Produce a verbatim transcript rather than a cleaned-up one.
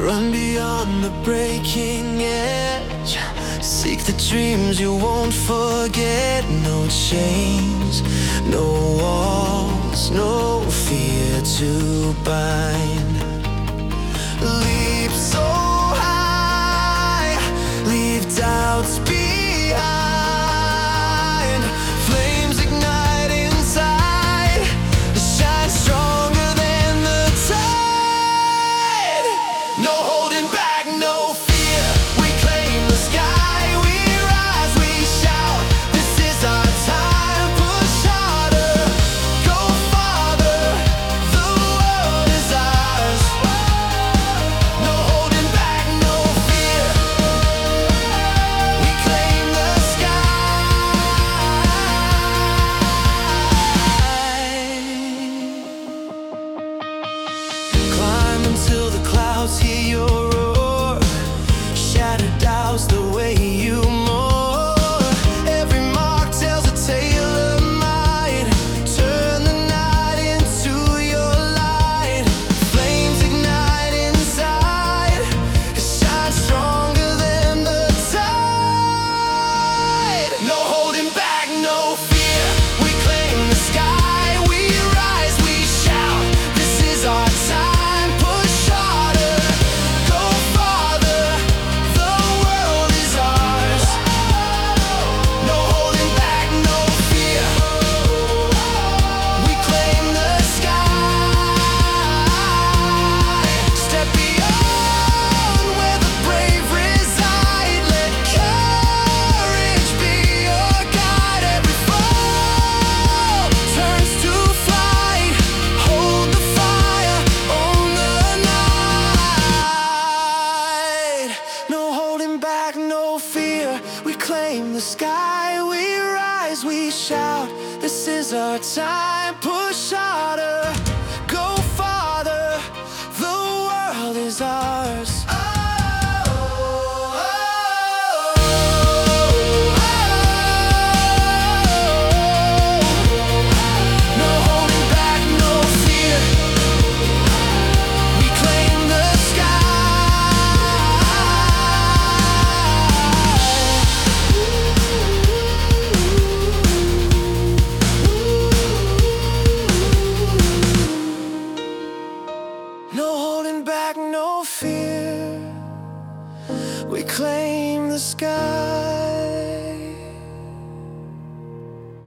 Run beyond the breaking edge. Seek the dreams you won't forget. No chains, no walls, no fear to bind. Leap so high, leave doubts behind. Flames ignite inside, shine stronger than the tide. No holding back, no fear. We claim the sky, we rise, we shout. This is our time, push harder, go farther. The world is ours. No holding back, no fear. We claim the sky. Climb until the clouds hear your roar. Shatter doubts the way you more. Every mark tells a tale of might. Turn the night into your light. Flames ignite inside, shine stronger than the tide. No holding back, no fear. We claim the sky, we rise, we shout. This is our time, push harder, go farther. The world is ours. No holding back, no fear. We claim the sky. Step beyond where the brave reside. Let courage be your guide. Every fall turns to flight. Hold the fire, own the night. No holding back, no fear. We claim the sky, we rise, we shout. This is our time, push harder, go farther. The world is ours.